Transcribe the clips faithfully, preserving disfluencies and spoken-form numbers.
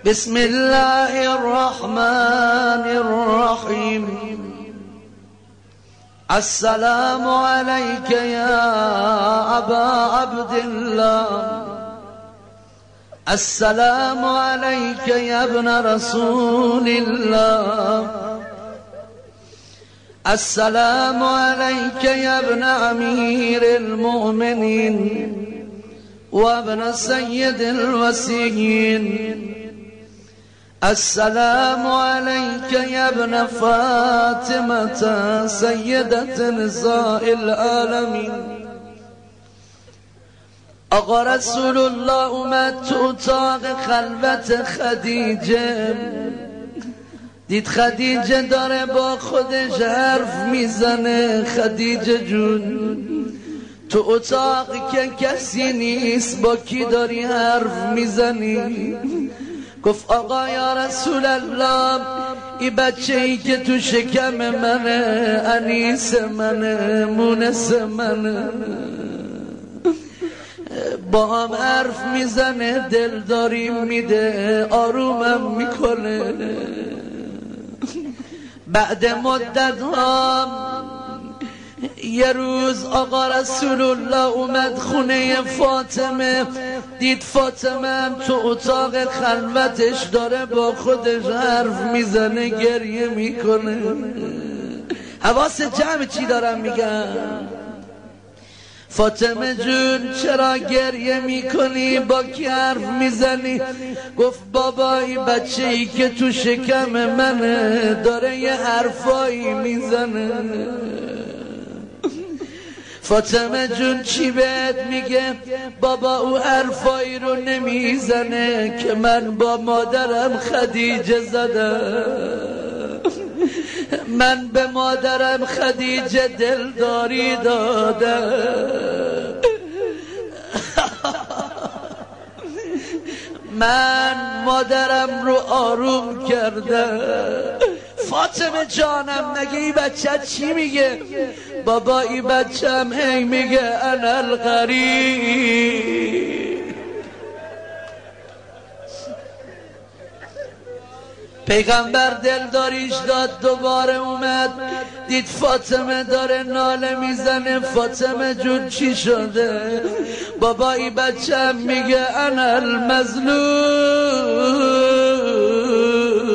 بسم الله الرحمن الرحيم. السلام عليك يا أبا عبد الله، السلام عليك يا ابن رسول الله، السلام عليك يا ابن أمير المؤمنين وابن سيد الوصيين، السلام عليك يا ابن فاطمة سيدة نساء العالمين. آقا رسول الله اومد تو اتاق خلوت خدیجه، دید خدیجه داره با خودش حرف میزنه. خدیجه جون تو اتاق که کسی نیست، با کی داری حرف میزنی؟ گفت آقا یا رسول الله، این بچه ای که تو شکم منه، انیس منه، مونس منه، با هم حرف میزنه، دلداری میده، آرومم میکنه. بعد مدت ها یه روز آقا رسول الله اومد خونه فاطمه، دید فاطمه هم تو اتاق خلوتش داره با خودش حرف میزنه، گریه میکنه. حواس جمع چی دارم میگم؟ فاطمه جون چرا گریه میکنی؟ با کی حرف میزنی؟ گفت بابا این بچه ای که تو شکم منه داره یه حرفایی میزنه. فاطمه جون چی بهت میگه؟ بابا او حرفایی رو نمیزنه که من با مادرم خدیجه زدم، من به مادرم خدیجه دلداری دادم، من مادرم رو آروم کردم. فاطمه جانم نگه این بچه چی میگه؟ بابا این بچه هم هی میگه انا الغریب. پیغمبر دلداریش داد، دوباره اومد دید فاطمه داره ناله میزنه. فاطمه جون چی شده؟ بابا این بچه هم میگه انا المظلوم.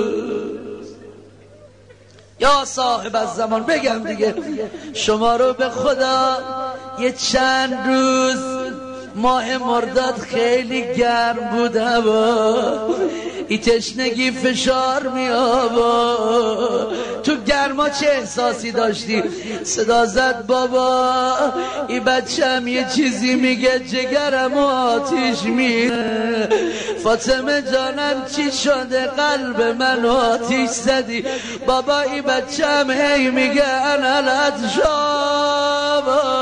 یا صاحب الزمان بگم دیگه، شما رو به خدا یه چند روز ماه مرداد خیلی گرم بود هوا، ای تشنگی فشار می آورد. تو گرما چه احساسی داشتی؟ صدا زد بابا ای بچم یه چیزی میگه، جگرم آتیش میره. فاطمه جانم چی شده؟ قلب من آتیش زدی. بابا ای بچم هی میگه انا لاتشابا.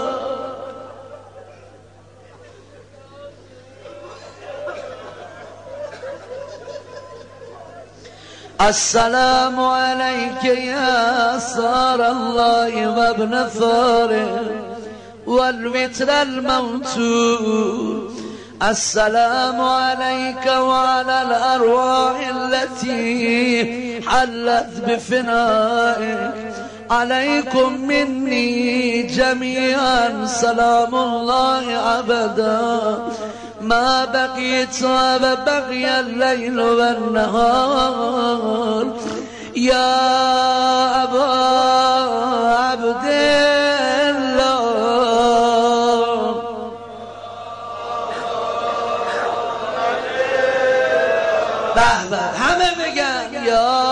السلام عليك يا صار الله وابن ثاره والوتر الموتور. السلام عليك وعلى الأرواح التي حلت بفنائك، عليكم مني جميعا سلام الله عبدا ما بقيت وبقي الليل والنهار. يا أبا عبد الله. بابا همه بگن یا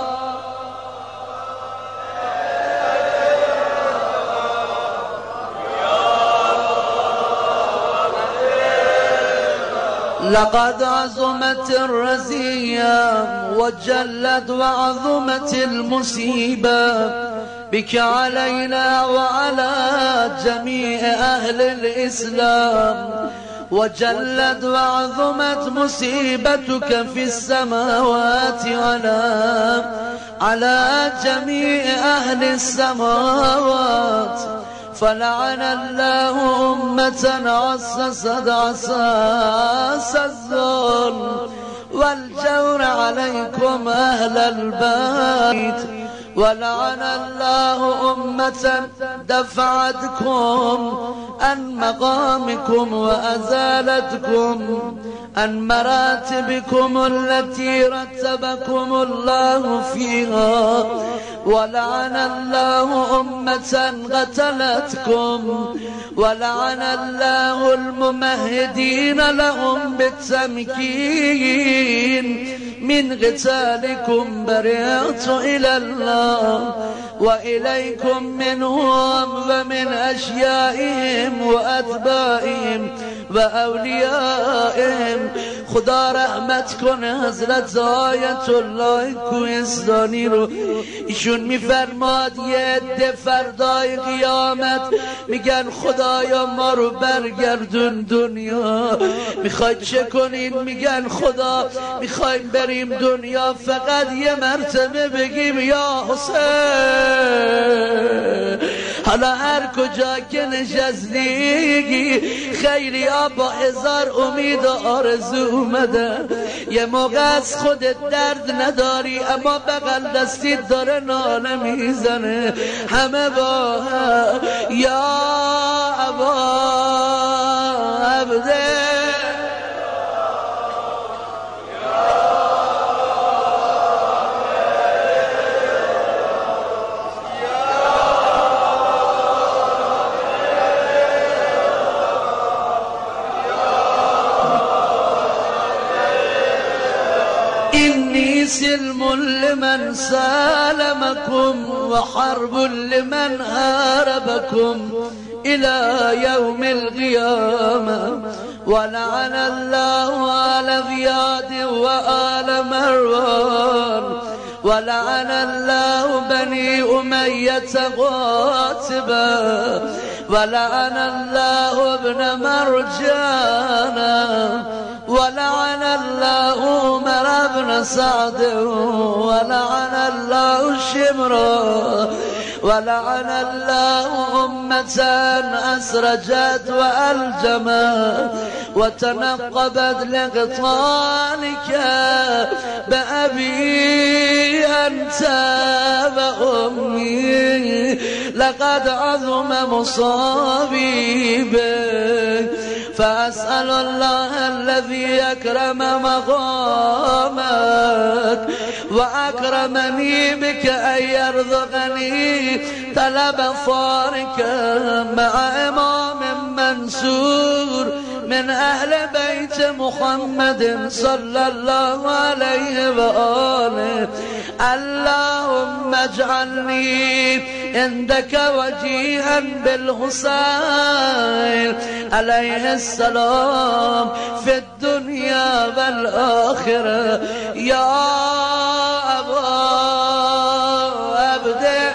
لقد عظمت الرزية وجلت وعظمت المصيبة بك علينا وعلى جميع أهل الإسلام، وجلت وعظمت مصيبتك في السماوات على على جميع أهل السماوات. فلعن الله أمة عسست عساس الظلم والجور عليكم أهل البيت ولعن الله أمة دفعتكم عن مقامكم وأزالتكم عن مراتبكم التي رتبكم الله فيها ولعن الله أمة قتلتكم ولعن الله الممهدين لهم بالتمكين من قتالكم برئت إلى الله وإليكم منهم ومن أشيائهم وأتباعهم وأوليائهم. خدا رحمت کنه حضرت آیت الله کوهستانی رو. ایشون میفرماد یه عده فردای قیامت میگن خدایا ما رو برگردون دنیا. میخواید چه کنین؟ میگن خدا میخوایم بریم دنیا فقط یه مرتبه بگیم یا حسین. حالا هر کجا که نشستی خیلی ها با هزار امید و آرزو اومدن. یه موقع از خودت درد نداری اما بغل دستیت داره ناله میزنه. همه با یا ابا عبده سلم لمن سالمكم وحرب لمن هاربكم إلى يوم القيامة. ولعن الله آل زياد وآل مروان ولعن الله بني أمية قاتبا ولعن الله ابن مرجانا ولعن الله عمر بن سعد ولعن الله شمرا ولعن الله أمة أسرجت وألجمت وتنقبت لقتالك بأبي أنت وأمي. لقد عظم مصابي بك فأسأل الله الذي أكرم مقامك وأكرمني بك أن يرزقني طلب فارك مع إمام منصور من أهل بيت محمد صلى الله عليه وآله. اللهم اجعلني عندك وجيها بالحسين عليه السلام في الدنيا والآخرة يا أبا عبده.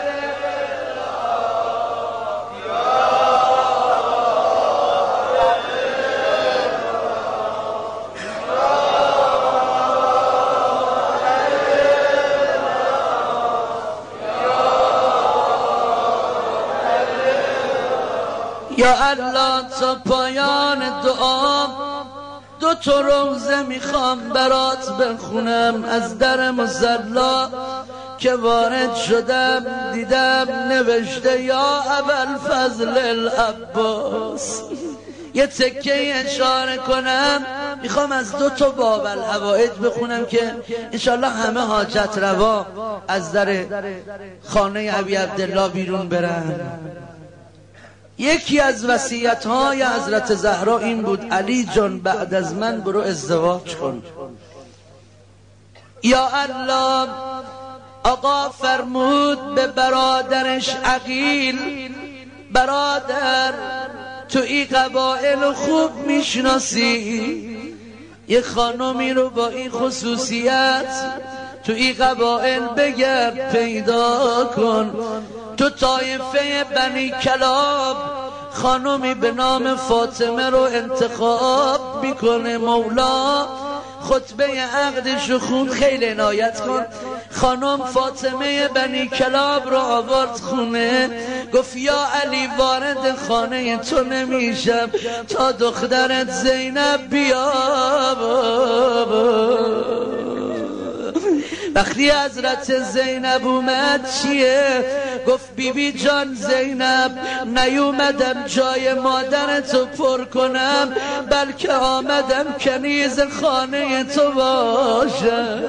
یا الله تا پایان دعا دو تا روزه میخوام برات بخونم از در مصلا که وارد شدم دیدم نوشته یا ابوالفضل العباس. یه تکه اشاره کنم میخوام از دو تا باب الحوائج بخونم که انشالله همه حاجت روا از در خانه ابی عبدالله بیرون برن. یکی از وصیت‌های حضرت زهرا این بود علی جان بعد از من برو ازدواج کن. یا الله آقا فرمود به برادرش عقیل برادر تو این قبائل خوب میشناسی یه خانمی رو با این خصوصیت تو این قبائل بگرد پیدا کن. تو طایفه بنی کلاب خانمی به نام فاطمه رو انتخاب میکنه مولا. خطبه عقدش خون خیلی عنایت کن. خانم فاطمه بنی کلاب رو آورد خونه گفت یا علی وارد خانه تو نمیشم تا دخترت زینب بیا. وقتی حضرت زینب اومد چیه؟ گفت بی بی جان زینب نیومدم جای مادر تو پر کنم، بلکه آمدم کنیز خانه تو باشم.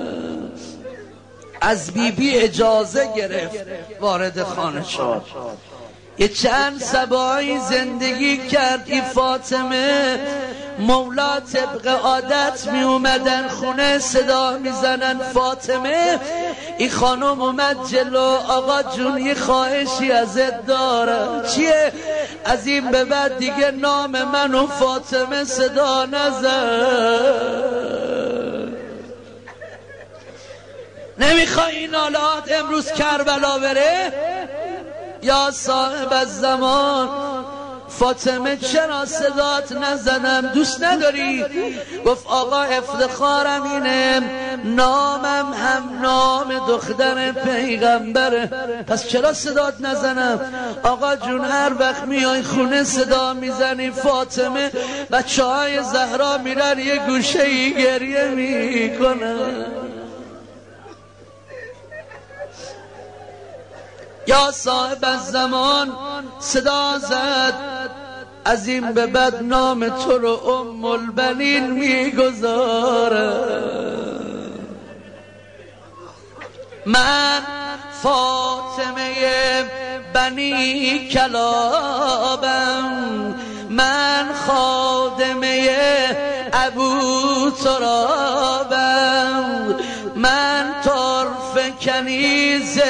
از بی بی اجازه گرفت وارد خانه شد. یه چند سبایی زندگی کرد. این فاطمه مولا طبق عادت می اومدن خونه صدا می زنن فاطمه. این خانم اومد جلو، آقا جون یه خواهشی ازت دارم. چیه؟ از این به بعد دیگه نام منو فاطمه صدا نزن. نمیخوای این آلات امروز کربلا بره؟ یا صاحب الزمان فاطمه چرا صدات نزنم؟ دوست نداری؟ گفت آقا افتخارم اینه نامم هم نام دختر پیغمبره، پس چرا صدات نزنم؟ آقا جون هر وقت میای خونه صدا میزنی فاطمه، بچه های زهرا میرن یه گوشه ای گریه میکنن. یا صاحب الزمان صدا زد از این به بعد نام تو رو ام البنین میگذاره. من فاطمه بنی کلابم، من خادمه ابو ترابم، من طرف کنیز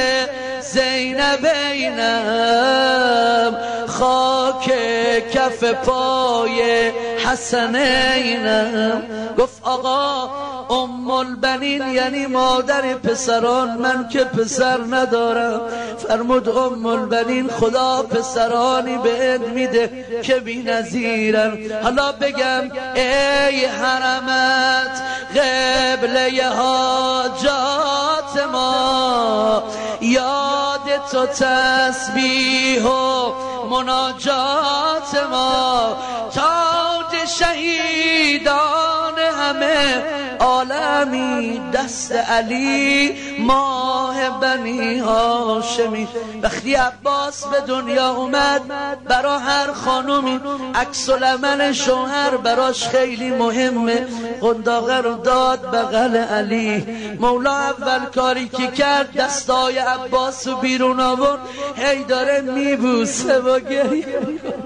زینبینم، خاک کف پای حسنینم. گفت آقا ام البنین یعنی مادر پسران، من که پسر ندارم. فرمود ام البنین خدا پسرانی بهت میده که بی نظیرن. حالا بگم ای حرمت قبله حاجات ما، یاد تو تسبیح و مناجات ما، تاج شهیدان همه عالمی دست علی ماه بنی هاشمی. وقتی عباس به دنیا اومد برا هر خانومی عکس العمل شوهر براش خیلی مهمه. قنداقه رو داد بغل علی. مولا اول کاری که کرد دستای عباس رو بیرون آورد، هی داره میبوسه و گریه.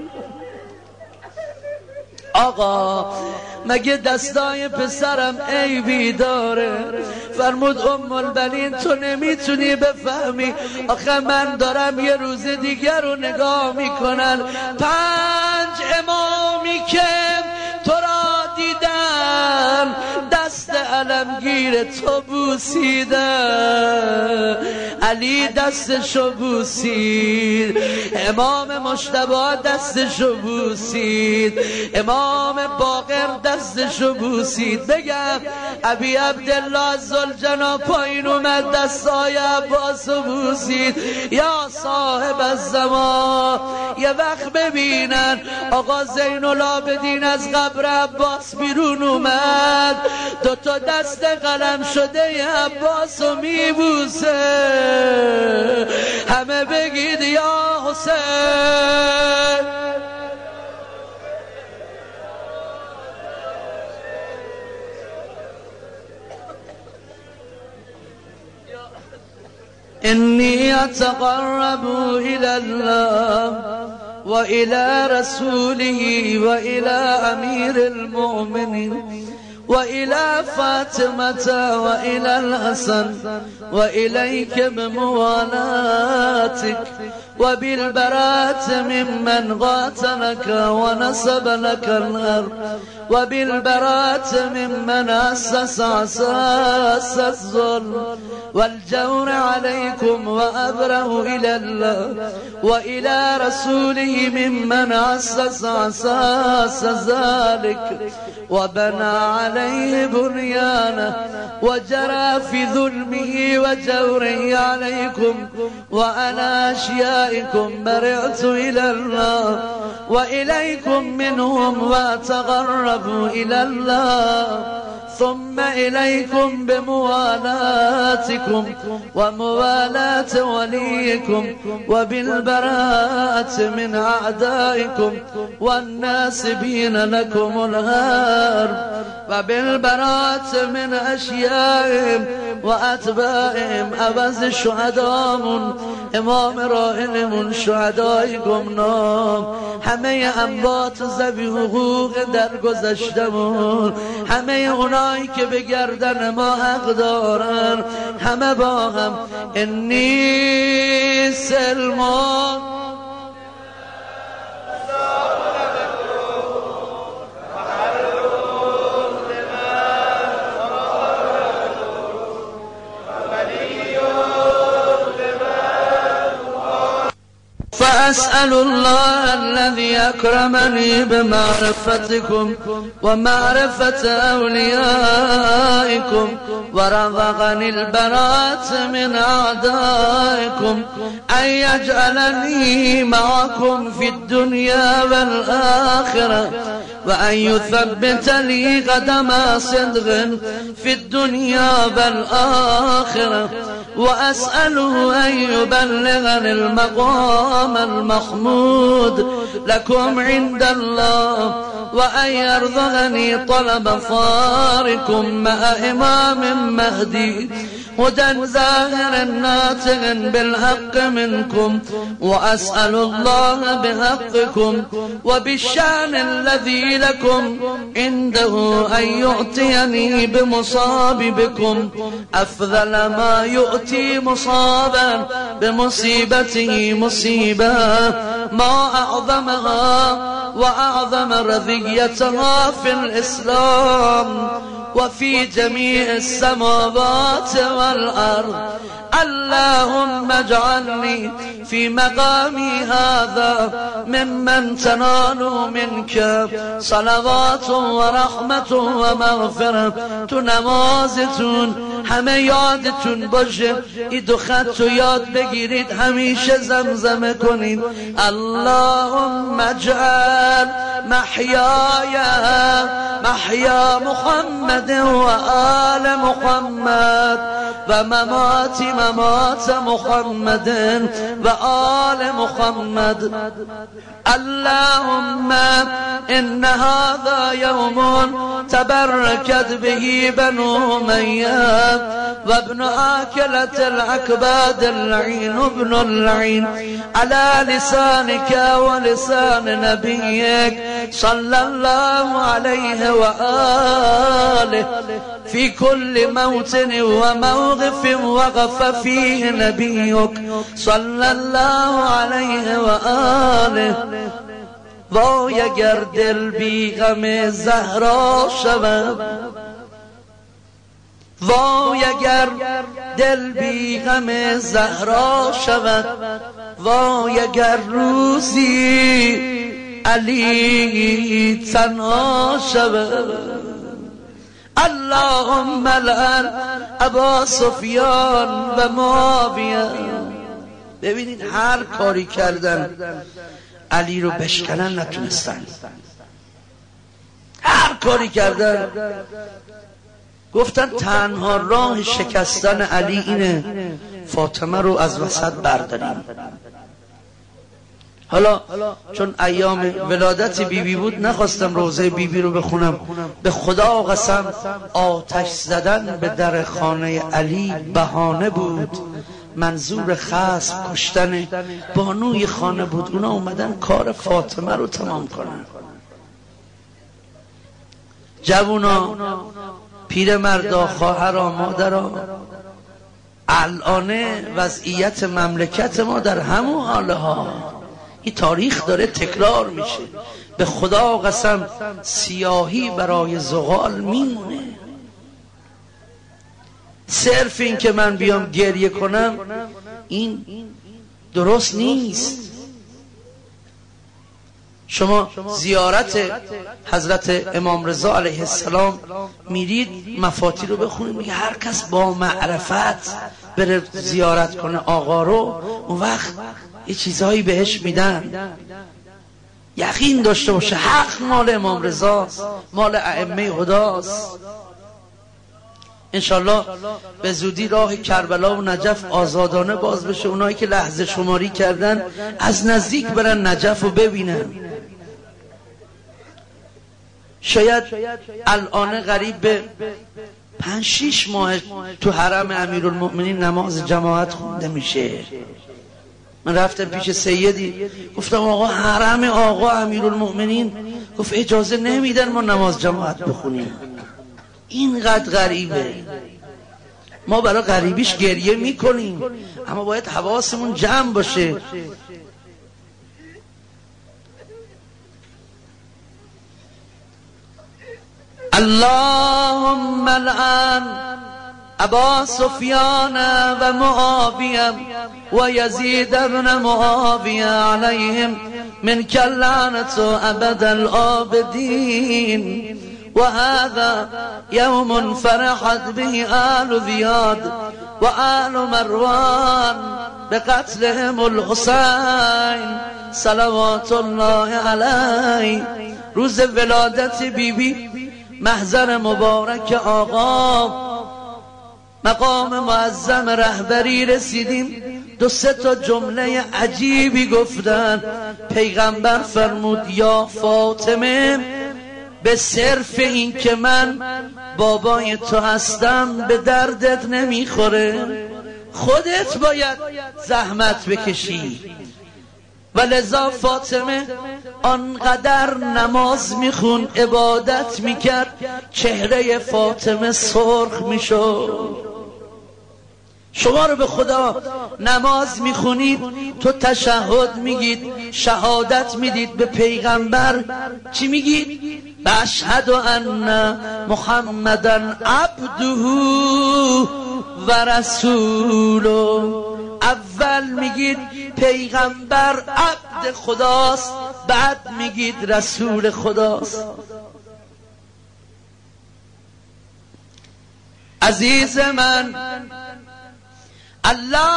آقا مگه دستای پسرم عیبی داره؟ فرمود ام البنین تو نمیتونی بفهمی، آخه من دارم یه روز دیگر رو نگاه میکنن. پنج امامی که تو را دیدن دست علمگیر تو بوسیدن، علی دستشو بوسید، امام مجتبی دستشو بوسید، امام باقر دستشو بوسید. بگم ابی عبدالله ذوالجنا پایین اومد دستای عباسو بوسید. یا صاحب الزمان یه وقت ببینن آقا زین العابدین از قبر عباس بیرون اومد، دوتا دست قلم شده عباسو میبوسه. همه بگید یا حسین. انی اتقرب الى الله و الى رسوله و الى امیر المؤمنین و الى فاطمة و الى الحسن و الیک بموالاتک و بالبراءة ممن قاتلك و نصب لك الارض و بالبراءة ممن اسس اساس الظلم والجور عليكم وأبره إلى الله وإلى رسوله ممن أسس أساس ذلك وبنى عليه بنيانه وجرى في ظلمه وجوره عليكم وأنا أشيائكم برعت إلى الله وإليكم منهم وأتقرب إلى الله ثم إليكم بموالاتكم وموالاة وليكم وبالبراءة من أعدائكم والناسبين لكم الهار وبالبراءة من أشيائهم وأتباعهم عوض شهدامون امام راهنمون شهدای گمنام همه اموات ذوی حقوق در گذشتمون همه اونایی که به گردن ما حق دارن همه با هم انی سلمان فأسأل الله الذي أكرمني بمعرفتكم ومعرفة أوليائكم ورزقني البراءة من أعدائكم أن يجعلني معكم في الدنيا والآخرة وأن يثبت لي قدم صدق في الدنيا والآخرة وأسأله أن يبلغني المقام المحمود لكم عند الله وأن يرزقني طلب فاركم مع إمام مهدي هدى ظاهر ناطق بالحق منكم وأسأل الله بحقكم وبالشأن الذي لكم عنده أن يؤتيني بمصاب بكم أفضل ما يؤتي مصابا بمصيبته مصيبة ما أعظمها وأعظم رذيتها في الإسلام وفي جميع السماوات والأرض اللهم اجعلني في مقامي هذا ممن تنال منك صلوات ورحمة ومغفرة تو نمازتون همه یادتون باشه این دو خط رو یاد بگیرید همیشه زمزمه کنید اللهم اجعل محیای محیا محمد و آل محمد و ممات ممات محمد و آل محمد اللهم إن هذا يوم تبركت به بنو أمية وابن آكلة الأكباد اللعين ابن اللعين على لسانك ولسان نبيك صلى الله عليه وآله في كل موطن وموقف وقف فيه نبيك صلى الله عليه وآله وای اگر دل بی غم زهرا شود وای اگر دل بی غم زهرا شود وای اگر روزی علی تنها شود اللهم لعن ابا سفیان و معاویه. ببینید هر کاری کردن علی رو بشکنن نتونستن، هر کاری کردن گفتن تنها راه شکستن علی اینه فاطمه رو از وسط برداریم. حالا چون ایام ولادت بیبی بی بود نخواستم روزه بیبی بی رو بخونم، به خدا قسم آتش زدن به در خانه علی بهانه بود، منظور خصم کشتن بانوی خانه بود. اونا اومدن کار فاطمه رو تمام کنن. جوونا، پیرمردا، خواهرا، مادرا، الان وضعیت مملکت ما در همون حاله ها، این تاریخ داره تکرار میشه. به خدا قسم سیاهی برای زغال میمونه. صرف این که من بیام گریه کنم این درست نیست. شما زیارت حضرت امام رضا علیه السلام میرید، مفاتی رو بخونید، میگه هر کس با معرفت بره زیارت کنه آقا رو، اون وقت یه چیزهایی بهش میدن. یقین داشته باشه حق مال امام رضا، مال ائمه هداست. انشالله به زودی راه کربلا و نجف آزادانه باز بشه. اونایی که لحظه شماری کردن از نزدیک برن نجف رو ببینن. شاید الان قریب به پنج شیش ماه تو حرم امیرالمؤمنین نماز جماعت خونده میشه. من رفتم پیش سیدی گفتم آقا حرم آقا امیرالمؤمنین، گفت اجازه نمیدن ما نماز جماعت بخونیم. اینقدر غریبه. ما برای غریبیش گریه میکنیم اما باید حواسمون جمع باشه. اللهم الان ابا سفیان و معاویه و یزید ابن معاویه علیهم من لعنت ابد الآبدین و هذا یوم فرحت به آل زیاد و آل مروان بقتلهم الحسین صلوات الله علیه. روز ولادت بیبی بی محضر مبارک آقا مقام معظم رهبری رسیدیم. دو سه تا جمله عجیبی گفتن. پیغمبر فرمود یا فاطمه به صرف این که من بابای تو هستم به دردت نمیخوره، خودت باید زحمت بکشی. و لذا فاطمه آنقدر نماز میخون عبادت میکرد چهره فاطمه سرخ میشد. شما رو به خدا نماز میخونید تو تشهد میگید، شهادت میدید به پیغمبر، چی میگید؟ اشهد ان محمدن عبده و رسوله. اول میگید پیغمبر عبد خداست، بعد میگید رسول خداست. عزیز من، الله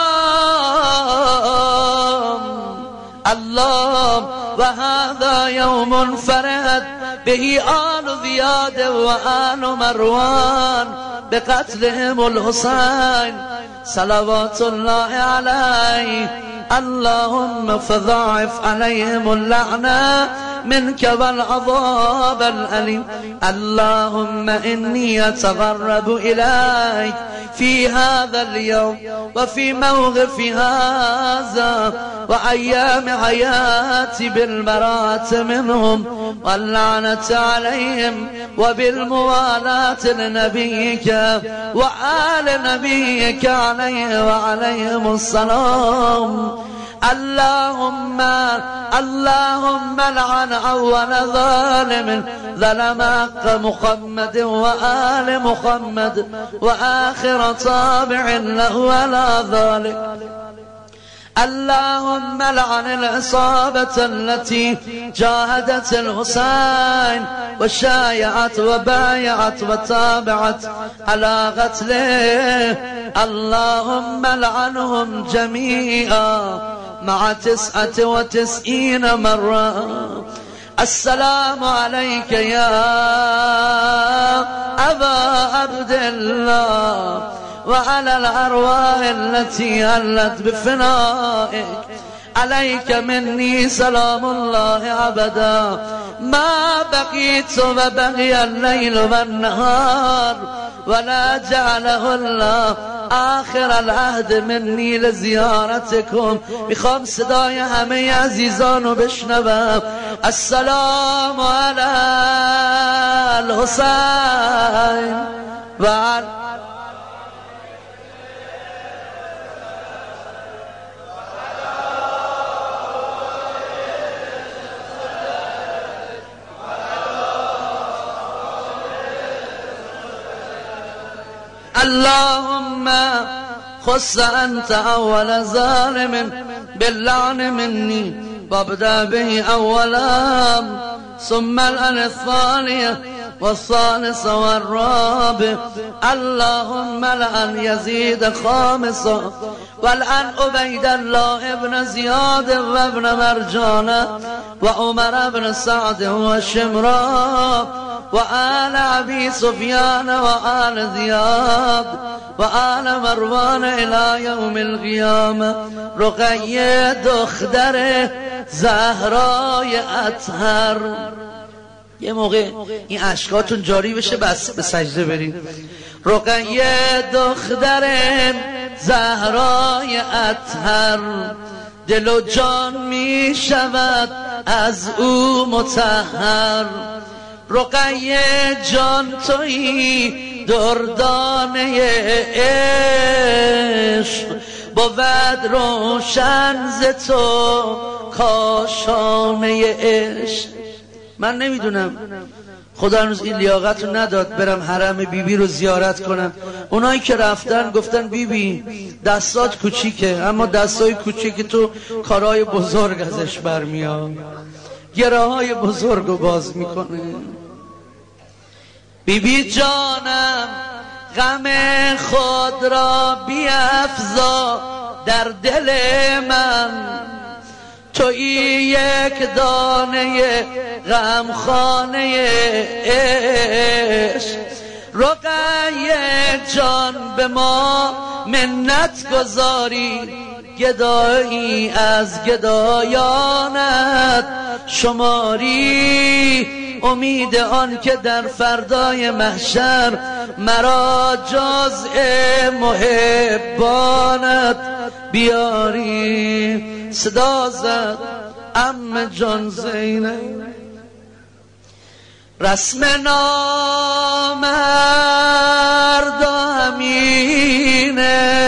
الله و هذا یوم فرحت به آل زیاد و آل مروان بقتلهم الحسین صلوات الله علیه. اللهم فضاعف عليهم اللعنة منك والعذاب الأليم. اللهم إني أتقرب إليك في هذا اليوم وفي موقف هذا وأيام حياتي بالبراءة منهم واللعنة عليهم وبالموالاة لنبيك وآل نبيك عليه وعليهم السلام. اللهم اللهم لعن أول ظالم ظلم حق محمد وآل محمد وآخر طابع له على ذلك. اللهم لعن العصابة التي جاهدت الحسين وشايعت وبايعت وتابعت على قتله. اللهم لعنهم جميعا مع تسعة وتسعين مرة. السلام عليك يا أبا عبد الله وعلى الأرواح التي هلت بفنائك. عليك مني سلام الله أبدا ما بقيت وبقي الليل والنهار ولا جعله الله آخر العهد مني لزيارتكم. میخوام صدای همه عزیزانو بشنوم. السلام على الحسين و اللهم خص أنت أول ظالم باللعن مني وابدأ به أولا ثم الآن الثانية والثالث والرابع. اللهم لعن يزيد خامسا والآن عبيد الله ابن زياد وابن مرجان وعمر ابن سعد وشمران و آل ابی سفیان و آل زیاد و آل مروان الی یوم القیامه. رقیه دختر زهرای اطهر. یه موقع این اشکاتون جاری بشه بس به سجده برید. رقیه دختر زهرای اطهر، دل و جان می شود از او مطهر. رقیه جان تویی دردانه عشق، بود روشن ز تو کاشانه عشق. من نمیدونم خدا هنوز این لیاقت رو نداد برم حرم بیبی بی رو زیارت کنم. اونایی که رفتن گفتن بیبی بی دستات کوچیکه، اما دستای کوچیک تو کارهای بزرگ ازش برمیاد، گره های بزرگ رو باز میکنه. بیبی بی جانم غم خود را بیفزا در دل من، تویی یک دانه غمخانه عشق. رقیه جان به ما منت گذاری، گدایی از گدایانت شماری. امید آن که در فردای محشر مرا جزء محبانت بیاری. صدا زد عم جان زینب. رسم نامرد همینه،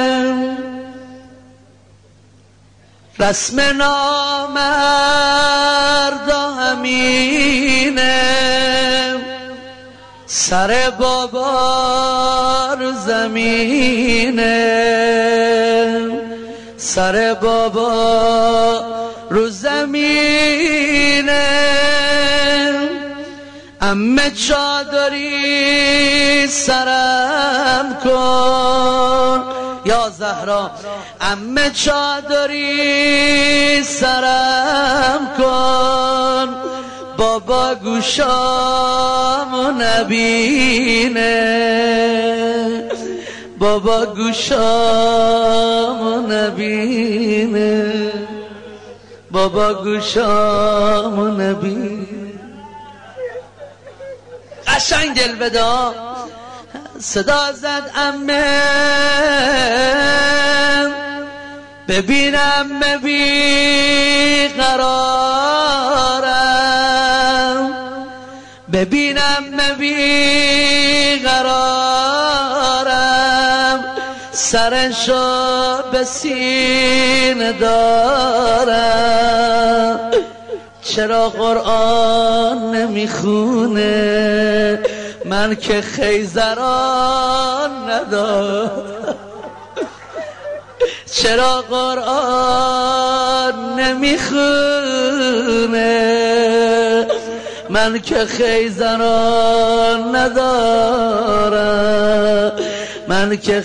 رسم نامرد همینه. سر بابا رو زمینه، سر بابا رو زمینه. عمه چادری سرم کن یا زهرا، عمه چادری سرم کن، بابا گوشامو نبینه، بابا گوشامو نبینه، بابا گوشامو نبینه. قشنگ دل بدا. صدا زد عمه ببینم بی قرارم، ببینم بی قرارم، سرشو به سینه دارم. چرا قرآن نمیخونه من که خیزران ندارم؟ چرا قرآن نمیخونه من که خیزران ندارم؟ من که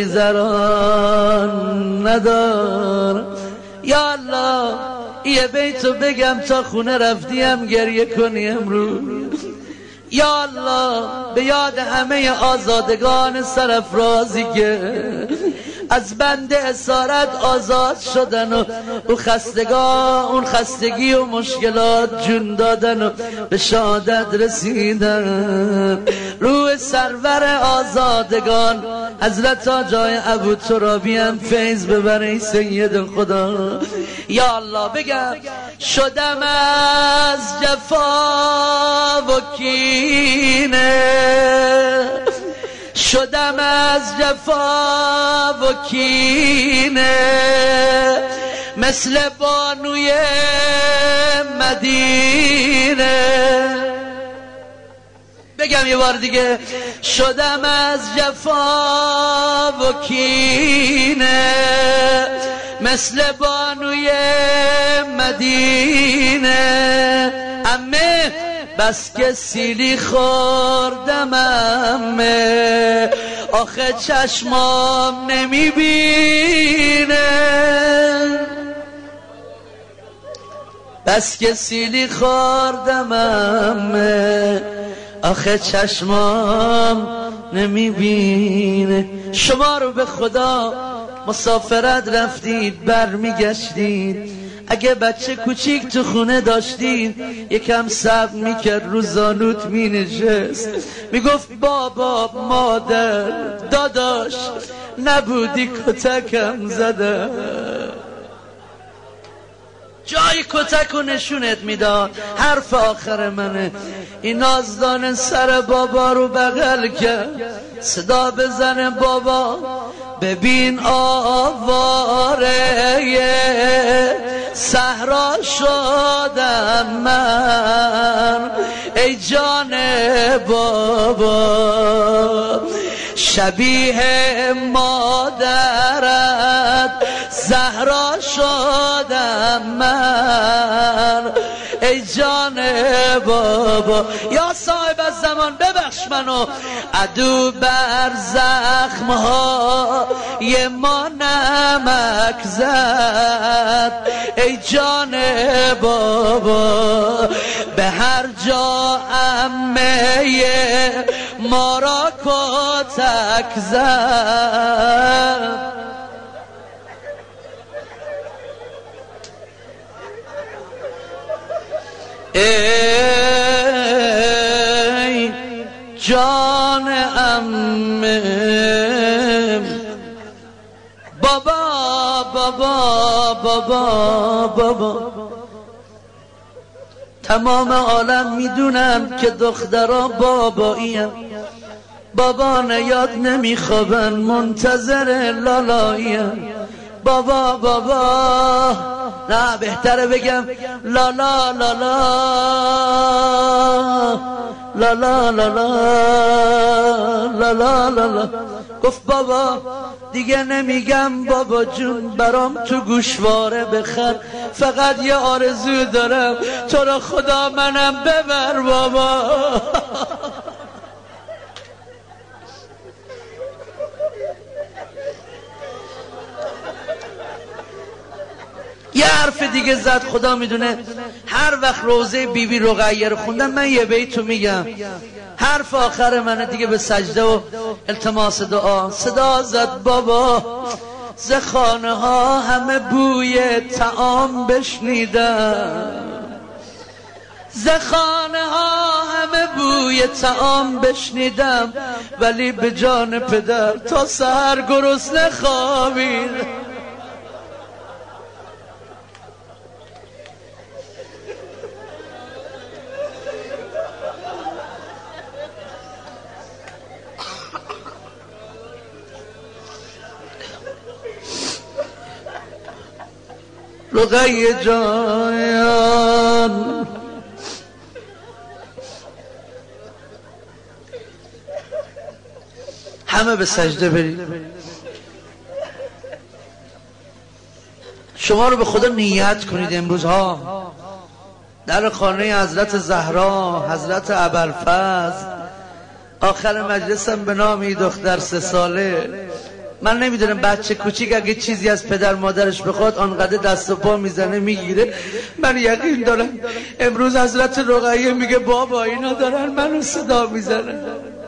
خیزران ندارم. یا الله یه بیتو بگم تا خونه رفتیم گریه کنی امروز. یا الله به یاد همه آزادگان سرافرازی که از بند اسارت آزاد شدن و اون خستگان اون خستگی و مشکلات جون دادن و به شهادت رسیدن. روح سرور آزادگان حضرت آجای ابو ترابی هم فیض ببره سید خدا. یا الله بگم شدم از جفا و کینه، شدم از جفا و کینه، مثل بانوی مدینه. بگم یه بار دیگه شدم از جفا و کینه، مثل بانوی مدینه. عمه بس که سیلی خوردم عمه، آخه چشمام نمیبینه. بس که سیلی خوردم عمه، آخه چشمام نمیبینه. شما رو به خدا مسافرت رفتید برمیگشتید، اگه بچه کوچیک تو خونه داشتید یکم صبر میکرد رو زانوت مینشست میگفت بابا مادر داداش نبودی کتکم زده، جای کتک و نشونت میداد. حرف آخر منه. این نازدان سر بابا رو بغل کرد، صدا بزنه بابا ببین آواره صحرا شدم من، ای جان بابا شبیه مادرت زهرا شدم من، ای جان بابا. یا صاحب الزمان ببخش منو، عدو بر زخمهای ما نمک زد، ای جان بابا به هر جا عمه ما را کتک زد. ای جان عمه بابا بابا بابا بابا. تمام عالم میدونن که دخترها باباییم، بابا نیاد نمیخوابن منتظر لالاییم. بابا بابا نه بهتره بگم لالا لالا لالا لالا لالا لالا. گفت بابا دیگه نمیگم بابا جون برام تو گوشواره بخر، فقط یه آرزو دارم تو را خدا منم ببر بابا. یه حرف دیگه زد خدا میدونه. هر وقت روزه بی بی رقیه رو خوندم من یه بیتو میگم، حرف آخر منه دیگه به سجده و التماس دعا. صدا زد بابا ز خانه ها همه بوی طعام بشنیدم، ز خانه ها همه بوی طعام بشنیدم، ولی به جان پدر تا سحر گرسنه خوابیدم. رقیه جان همه به سجده برید. شما رو به خدا نیت کنید امروز ها در خانه حضرت زهرا، حضرت ابوالفضل. آخر مجلسم به نام این دختر سه ساله، من نمیدونم بچه کوچیک اگه چیزی از پدر مادرش بخواد آنقدر دست و پا میزنه میگیره. من یقین دارم امروز حضرت رقیه میگه بابا اینا دارن منو صدا میزنن.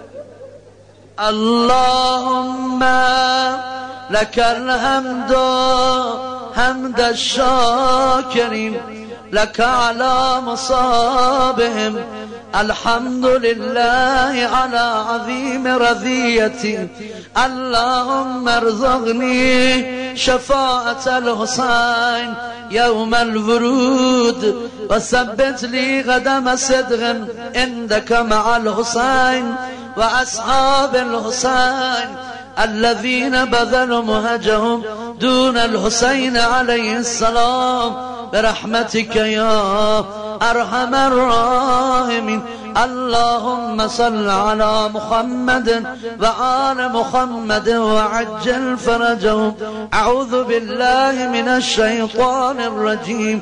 اللهم لك الحمد حمد الشاکرین لك على مصابهم، الحمد لله على عظيم رضيتي، اللهم ارزقني شفاعة الحسين يوم الورود وثبت لي قدم صدق عندك مع الحسين وأصحاب الحسين الذين بذلوا مهجهم دون الحسين عليه السلام برحمتك يا أرحم الراحمين. اللهم صل على محمد وآل محمد وعجل فرجهم. أعوذ بالله من الشيطان الرجيم.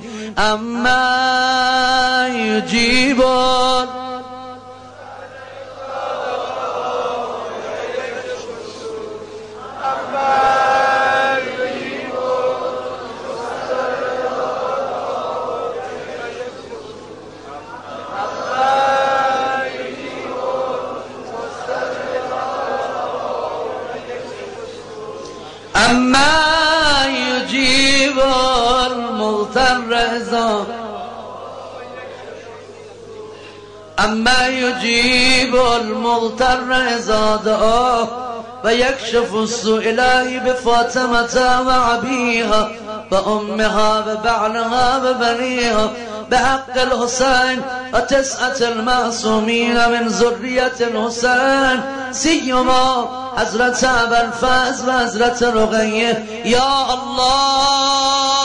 أما يجيبون اما یجیب المضطر اذا اما یجیب المضطر اذا دعاه و یکشف السوء الهی بفاطمة و عبیها و امها و بعلها و بنیها بحق الحسين وتسعة المعصومين من ذرية الحسين سيما حضرت ابوالفضل و حضرت رقیه. یا الله